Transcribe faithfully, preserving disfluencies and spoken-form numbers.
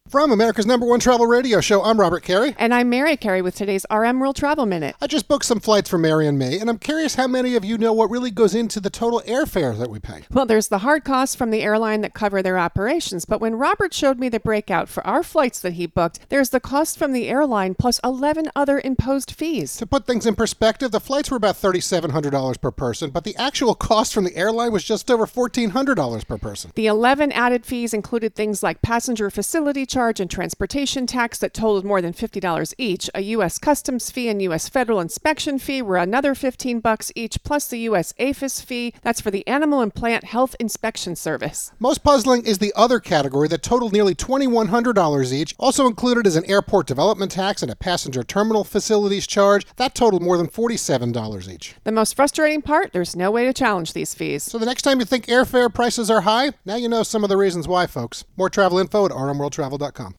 From America's number one travel radio show, I'm Robert Carey. And I'm Mary Carey with today's R M World Travel Minute. I just booked some flights for Mary and me, and I'm curious how many of you know what really goes into the total airfare that we pay. Well, there's the hard costs from the airline that cover their operations, but when Robert showed me the breakout for our flights that he booked, there's the cost from the airline plus eleven other imposed fees. To put things in perspective, the flights were about three thousand seven hundred dollars per person, but the actual cost from the airline was just over one thousand four hundred dollars per person. The eleven added fees included things like passenger facility charge and transportation tax that totaled more than fifty dollars each. A U S customs fee and U S federal inspection fee were another fifteen bucks each, plus the U S A P H I S fee. That's for the Animal and Plant Health Inspection Service. Most puzzling is the other category that totaled nearly two thousand one hundred dollars each. Also included is an airport development tax and a passenger terminal facilities charge. That totaled more than forty-seven dollars each. The most frustrating part, there's no way to challenge these fees. So the next time you think airfare prices are high, now you know some of the reasons why, folks. More travel info at r m world travel dot com.